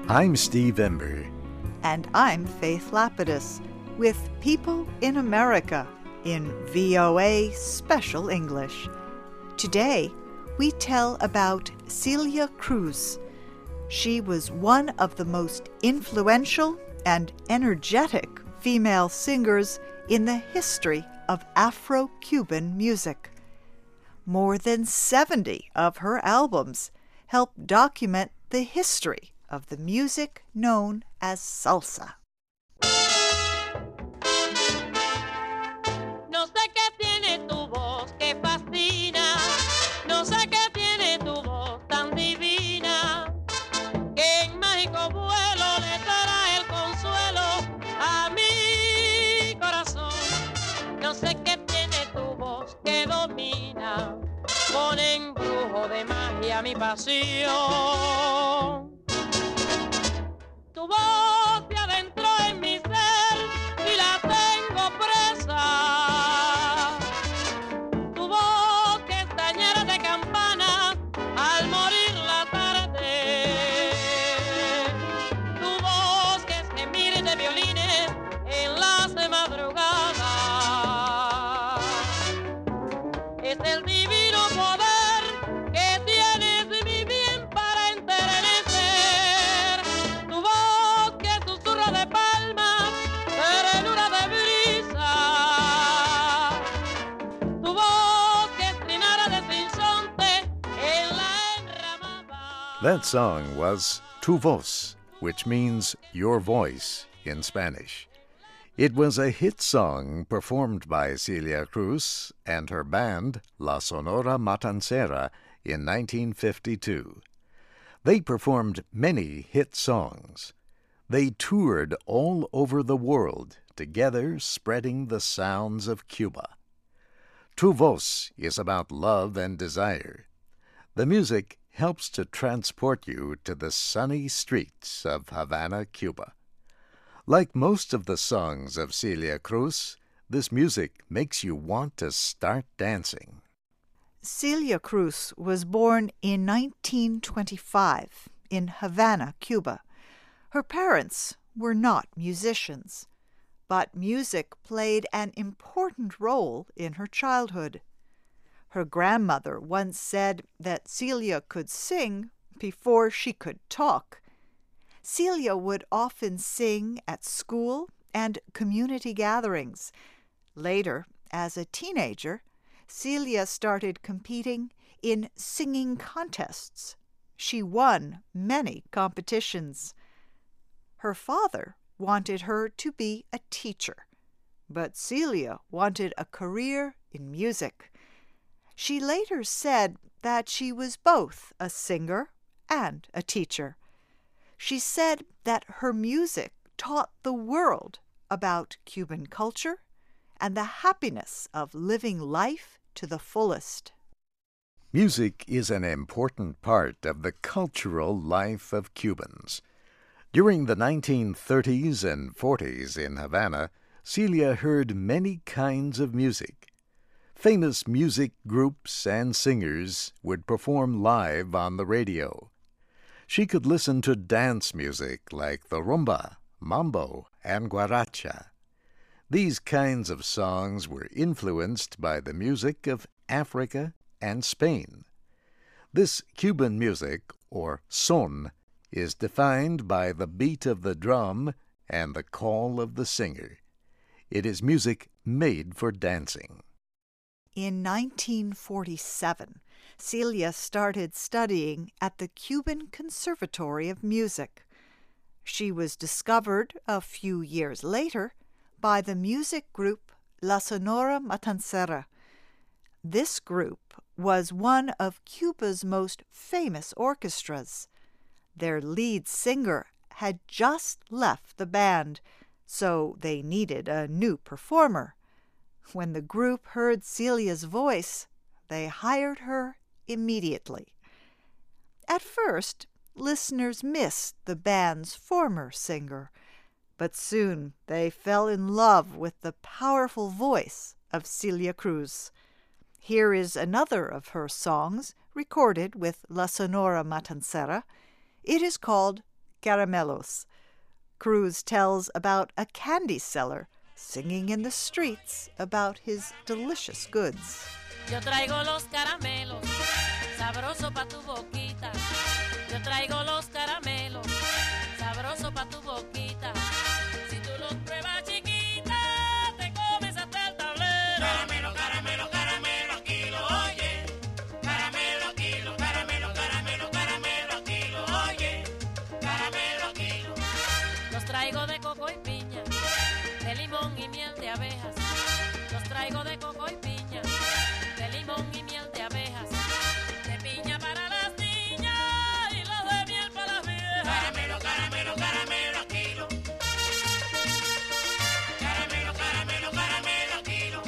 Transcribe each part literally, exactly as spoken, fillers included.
I'm Steve Ember. And I'm Faith Lapidus with People in America in V O A Special English. Today, we tell about Celia Cruz. She was one of the most influential and energetic female singers in the history of Afro-Cuban music. More than seventy of her albums help document the history of the music known as salsa. No sé qué tiene tu voz que fascina, no sé qué tiene tu voz tan divina, que en mágico vuelo le dará el consuelo a mi corazón. No sé qué tiene tu voz que domina, con embrujo de magia mi pasión. Tu voz se adentró en mi ser y la tengo presa. Tu voz que es tañera de campana al morir la tarde. Tu voz que es gemir de violines en las madrugadas. Es el divino poder que tienes mi bien para enternecer. Tu voz que susurra de palmas, ternura de brisa. Tu voz que es trinara de sinsonte en la enramada. That song was Tu Voz, which means your voice in Spanish. It was a hit song performed by Celia Cruz and her band La Sonora Matancera in nineteen fifty-two. They performed many hit songs. They toured all over the world, together spreading the sounds of Cuba. Tu Voz is about love and desire. The music helps to transport you to the sunny streets of Havana, Cuba. Like most of the songs of Celia Cruz, this music makes you want to start dancing. Celia Cruz was born in nineteen twenty-five in Havana, Cuba. Her parents were not musicians, but music played an important role in her childhood. Her grandmother once said that Celia could sing before she could talk. Celia would often sing at school and community gatherings. Later, as a teenager, Celia started competing in singing contests. She won many competitions. Her father wanted her to be a teacher, but Celia wanted a career in music. She later said that she was both a singer and a teacher. She said that her music taught the world about Cuban culture and the happiness of living life to the fullest. Music is an important part of the cultural life of Cubans. During the nineteen thirties and forties in Havana, Celia heard many kinds of music. Famous music groups and singers would perform live on the radio. She could listen to dance music like the rumba, mambo, and guaracha. These kinds of songs were influenced by the music of Africa and Spain. This Cuban music, or son, is defined by the beat of the drum and the call of the singer. It is music made for dancing. In nineteen forty-seven, Celia started studying at the Cuban Conservatory of Music. She was discovered a few years later by the music group La Sonora Matancera. This group was one of Cuba's most famous orchestras. Their lead singer had just left the band, so they needed a new performer. When the group heard Celia's voice, they hired her immediately. At first, listeners missed the band's former singer, but soon they fell in love with the powerful voice of Celia Cruz. Here is another of her songs recorded with La Sonora Matancera. It is called Caramelos. Cruz tells about a candy seller singing in the streets about his delicious goods. Yo traigo los caramelos, sabroso pa tu boquita. Yo traigo los caramelos, sabroso pa tu boquita. Si tú los pruebas, chiquita, te comes hasta el tablero. Caramelo, caramelo, caramelo, kilo, oye. Caramelo, kilo, caramelo, caramelo, caramelo, kilo, oye. Caramelo, kilo. Los traigo de coco y piña, de limón y miel de abejas. Los traigo de coco y piña, de limón y miel de abejas. De piña para las niñas y los de miel para las viejas. Caramelo, caramelo, caramelo, kilo. Caramelo, caramelo, caramelo, kilo.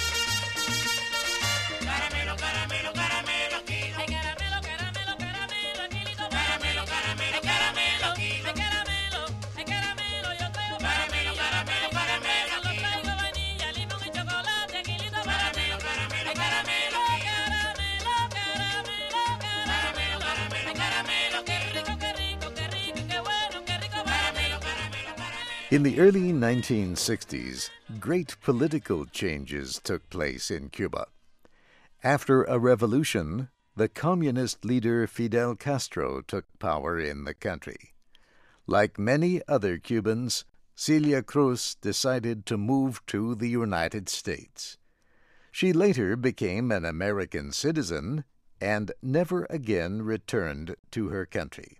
Caramelo, caramelo, caramelo, kilo. Ay, caramelo, caramelo, caramelo, kilito. Caramelo, caramelo, caramelo, kilo. Ay, caramelo, ay, caramelo, yo traigo caramelo, caramelo, caramelo, los traigo vainilla, limón y chocolate, kilito. Caramelo, caramelo, caramelo, caramelo, caramelo, caramelo, caramelo, caramelo, qué rico, qué rico, qué rico, qué bueno, qué rico, caramelo, caramelo, caramelo. In the early nineteen sixties, great political changes took place in Cuba. After a revolution, the communist leader Fidel Castro took power in the country. Like many other Cubans, Celia Cruz decided to move to the United States. She later became an American citizen and never again returned to her country.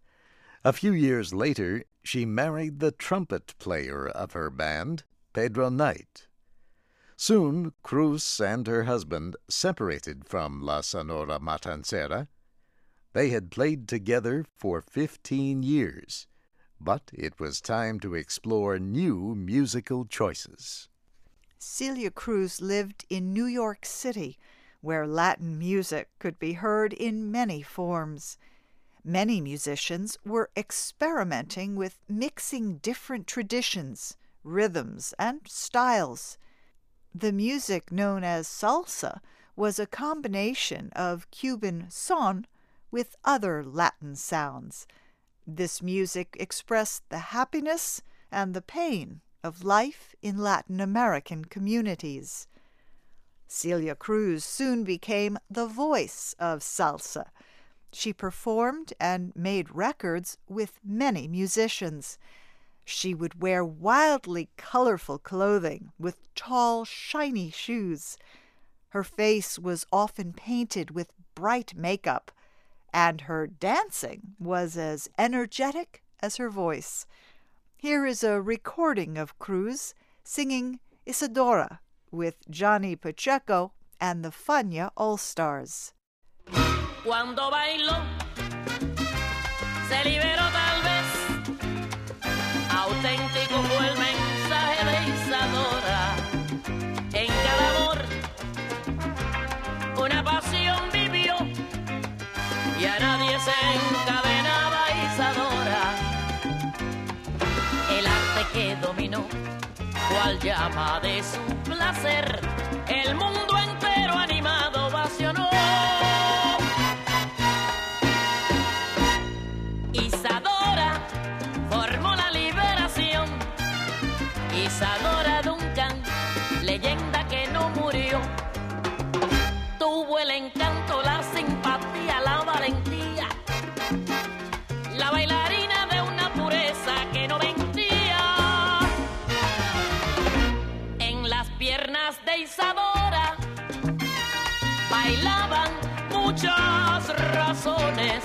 A few years later, she married the trumpet player of her band, Pedro Knight. Soon, Cruz and her husband separated from La Sonora Matancera. They had played together for fifteen years, but it was time to explore new musical choices. Celia Cruz lived in New York City, where Latin music could be heard in many forms. Many musicians were experimenting with mixing different traditions, rhythms, and styles. The music known as salsa was a combination of Cuban son with other Latin sounds. This music expressed the happiness and the pain of life in Latin American communities. Celia Cruz soon became the voice of salsa. She performed and made records with many musicians. She would wear wildly colorful clothing with tall, shiny shoes. Her face was often painted with bright makeup, and her dancing was as energetic as her voice. Here is a recording of Cruz singing Isadora with Johnny Pacheco and the Fania All-Stars. Cuando bailó, se liberó tal vez. Auténtico fue el mensaje de Isadora. En cada amor, una pasión vivió y a nadie se encadenaba Isadora. El arte que dominó, cual llama de su placer, el mundo entero animado ovacionó. Isadora formó la liberación. Isadora Duncan, leyenda que no murió. Tuvo el encanto, la simpatía, la valentía. La bailarina de una pureza que no mentía. En las piernas de Isadora bailaban muchas razones.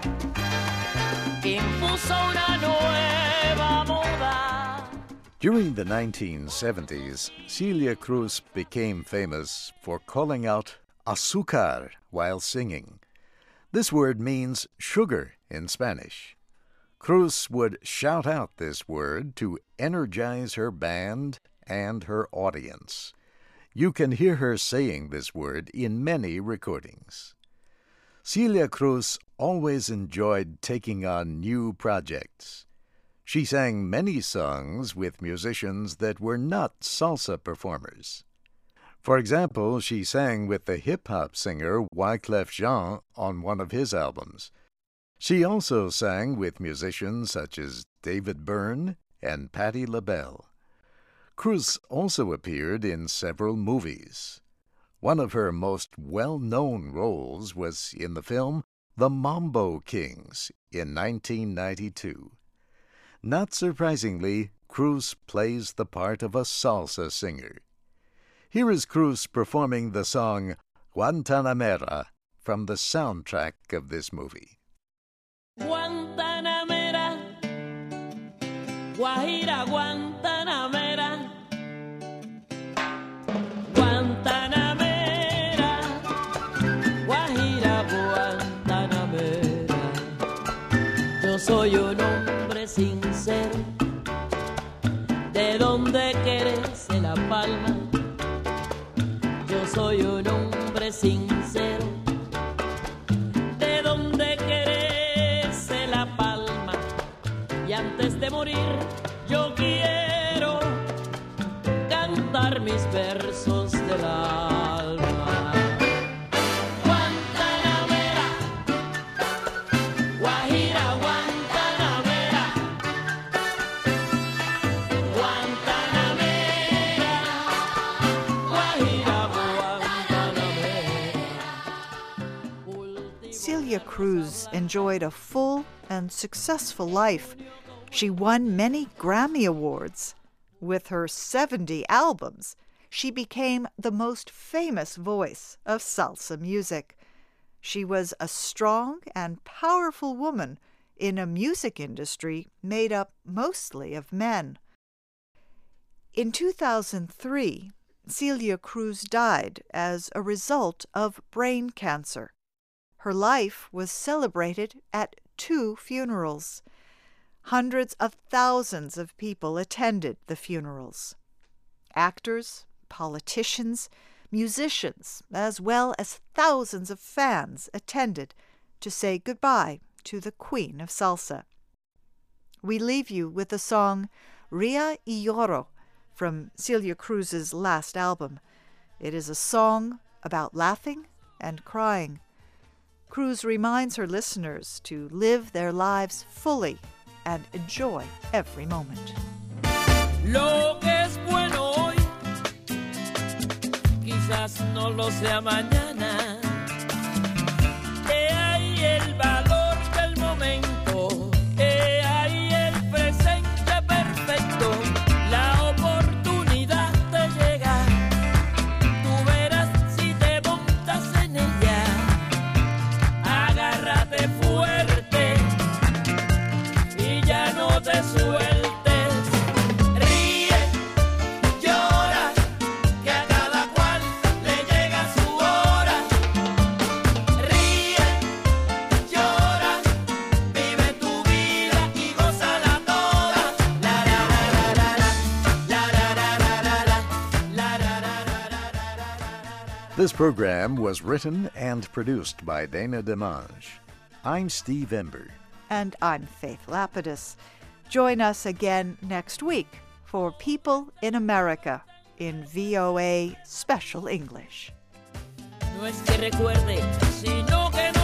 Impuso una nueva moda. During the nineteen seventies, Celia Cruz became famous for calling out azúcar while singing. This word means sugar in Spanish. Cruz would shout out this word to energize her band and her audience. You can hear her saying this word in many recordings. Celia Cruz always enjoyed taking on new projects. She sang many songs with musicians that were not salsa performers. For example, she sang with the hip-hop singer Wyclef Jean on one of his albums. She also sang with musicians such as David Byrne and Patti LaBelle. Cruz also appeared in several movies. One of her most well-known roles was in the film The Mambo Kings in nineteen ninety-two. Not surprisingly, Cruz plays the part of a salsa singer. Here is Cruz performing the song Guantanamera from the soundtrack of this movie. Guantanamera, Guajira Guantanamera, Guantanamera, Guajira Guantanamera. Yo soy un hombre sincero, de donde crece la palma. Yo soy un hombre sincero, de donde crece la palma. Y antes de morir, yo quiero cantar mis versos del alma. Guantanamera, Guajira Guantanamera, Guantanamera, Guajira Guantanamera. Celia Cruz enjoyed a full and successful life. She won many Grammy Awards. With her seventy albums, she became the most famous voice of salsa music. She was a strong and powerful woman in a music industry made up mostly of men. In two thousand three, Celia Cruz died as a result of brain cancer. Her life was celebrated at two funerals. Hundreds of thousands of people attended the funerals. Actors, politicians, musicians, as well as thousands of fans attended to say goodbye to the Queen of Salsa. We leave you with the song Ria y Lloro from Celia Cruz's last album. It is a song about laughing and crying. Cruz reminds her listeners to live their lives fully and enjoy every moment. Lo que es bueno hoy, quizás no lo sea mañana. He ahí el valor del momento, he ahí el presente perfecto, la oportunidad te llega, tú verás si te montas en ella, agárrate fuerte y ya no te sueltes. Ríe, llora, que a cada cual le llega su hora. Ríe, llora, vive tu vida y gózala toda. La la la la la la la la la la la la la. This program was written and produced by Dana DeMange. I'm Steve Ember. And I'm Faith Lapidus. Join us again next week for People in America in V O A Special English. No es que recuerde, sino que